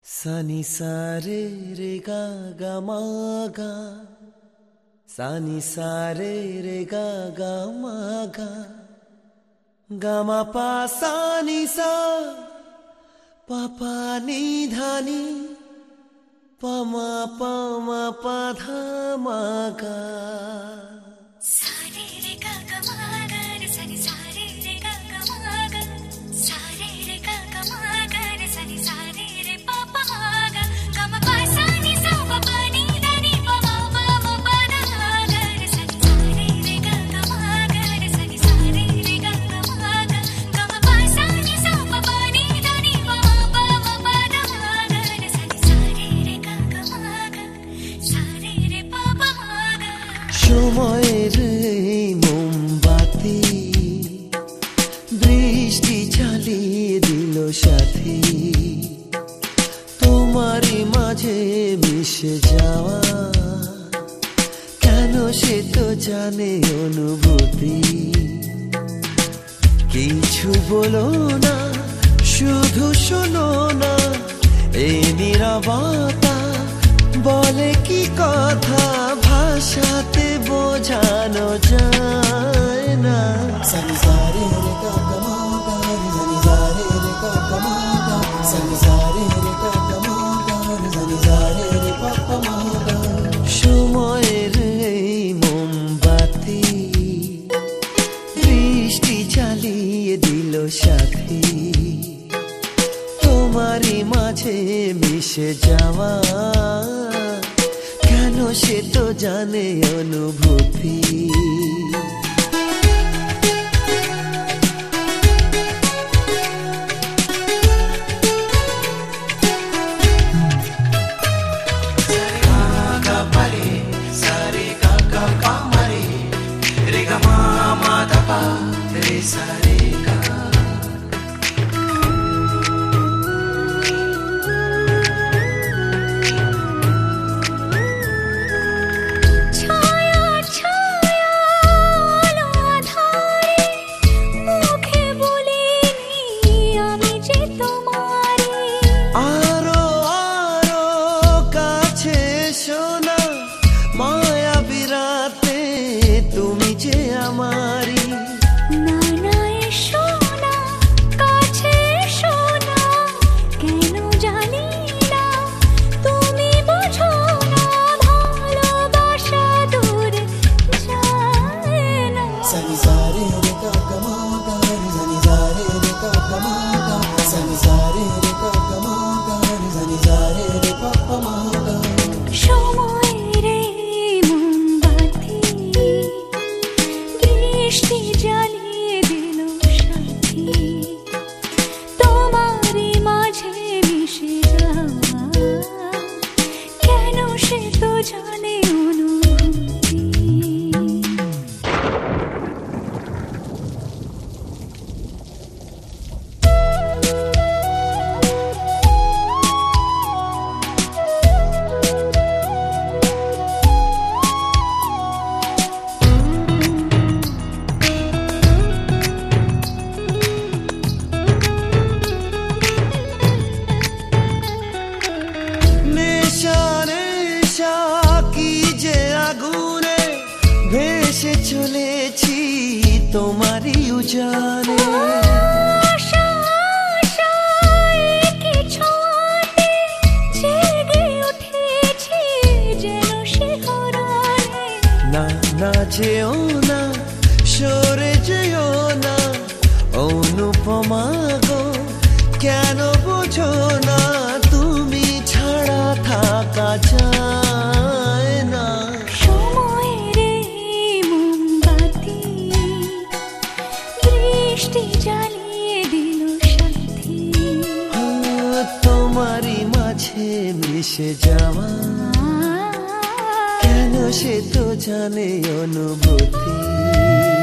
सानी सारे रे गा गा मा गा, सानी सारे रे गा गा मा गा, गा मा पा सानी सा, पा पा नी धा नी, पा मा पा धा मा गा। सारे रे गा गा मा गा रे सानी सारे रे गा गा मा गा, सारे रे गा गा मा गा रे सानी सारे रे पा पा मा गा, गा मा पा सानी सा पा पा नी धा नी पा मा पा धा गा रे सानी सारे रे गा गा मा गा रे सानी सारे रे गा गा मा गा, गा मा पा सानी सा पा पा नी धा नी पा मा पा धा गा रे सानी सारे रे गा गा मा गा, सारे रे पा पा मा गा। সময়ের এই মোমবাতি বৃষ্টি ঝালিয়ে দিল সাথী, তোমারই মাঝে মিশে যাওয়া কেন সে তো জানে অনুভূতি। কিছু বলো না, শুধু শোনো না, এই নীরবতা বলে কি কথা ভাষাতে বোঝানো যায় না। সানি সারে রে কা কা মা গা রে সানি সারে রে কা কা মা গা, সানি সারে রে কা কা মা গা রে সানি সারে রে পা পা মা গা। সময়ের এই মোমবাতি বৃষ্টি জ্বালিয়ে দিল সাথী, তোমারই মাঝে মিশে যাওয়া কেন সে তো জানে অনুভূতি। ভেসে চলেছি তোমারই উজানে, না না যেও না, সরে যেও না, অনুপমা গো কেন বোঝো না, তুমি ছাড়া থাকা যায় না। জ্বালিয়ে দিল সাথী, তোমারই মাঝে মিশে যাওয়া কেন সে তো জানে অনুভূতি।